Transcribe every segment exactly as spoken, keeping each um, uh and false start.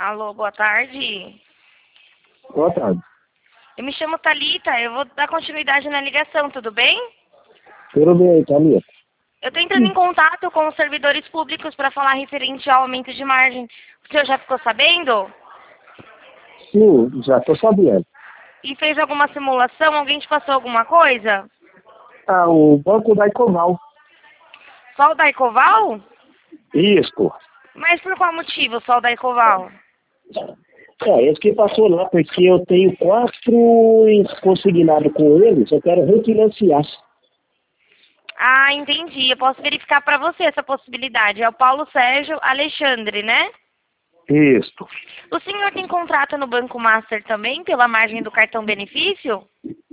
Alô, boa tarde. Boa tarde. Eu me chamo Thalita, eu vou dar continuidade na ligação, tudo bem? Tudo bem, Thalita? Eu estou entrando em contato com os servidores públicos para falar referente ao aumento de margem. O senhor já ficou sabendo? Sim, já estou sabendo. E fez alguma simulação? Alguém te passou alguma coisa? Ah, o banco da Ecoval. Só o da Ecoval? Isso. Mas por qual motivo só o da Ecoval? É, esse que passou lá, porque eu tenho quatro consignados com eles, eu quero refinanciar. Ah, entendi. Eu posso verificar para você essa possibilidade. É o Paulo Sérgio Alexandre, né? Isso. O senhor tem contrato no Banco Master também, pela margem do cartão benefício?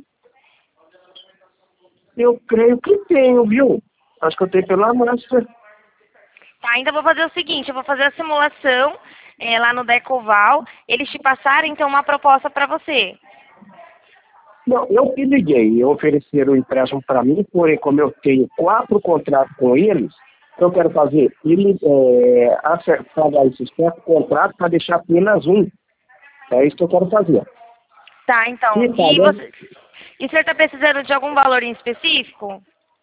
Eu creio que tenho, viu? Acho que eu tenho pela massa. Tá, ainda vou fazer o seguinte, eu vou fazer a simulação é, lá no Decoval. Eles te passaram, então, uma proposta para você. Não, eu que liguei, ofereceram o empréstimo para mim, porém, como eu tenho quatro contratos com eles, eu quero fazer ele é, pagar esses quatro contratos para deixar apenas um. É isso que eu quero fazer. Tá, então. E, tá, E, né? você... e o senhor está precisando de algum valor em específico?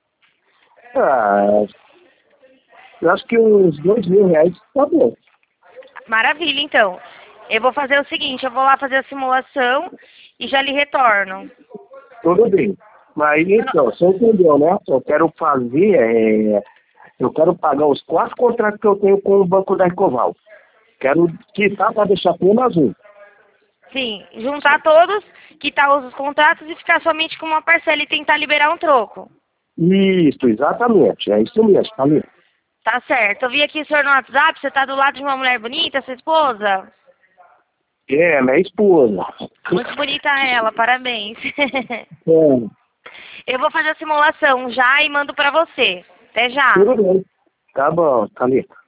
Ah, eu acho que uns dois mil reais tá bom. Maravilha, então. Eu vou fazer o seguinte, eu vou lá fazer a simulação e já lhe retorno. Tudo bem. Mas então, você entendeu, né? Eu quero fazer, é, eu quero pagar os quatro contratos que eu tenho com o Banco da Ecoval. Quero quitar para deixar apenas um. Sim, juntar todos, quitar os contratos e ficar somente com uma parcela e tentar liberar um troco. Isso, exatamente. É isso mesmo, tá vendo? Tá certo. Eu vi aqui o senhor no WhatsApp, você tá do lado de uma mulher bonita, sua esposa? É, minha esposa. Muito bonita ela, parabéns. É, Eu vou fazer a simulação já e mando pra você. Até já. tudo bem. Tá bom, Thalita.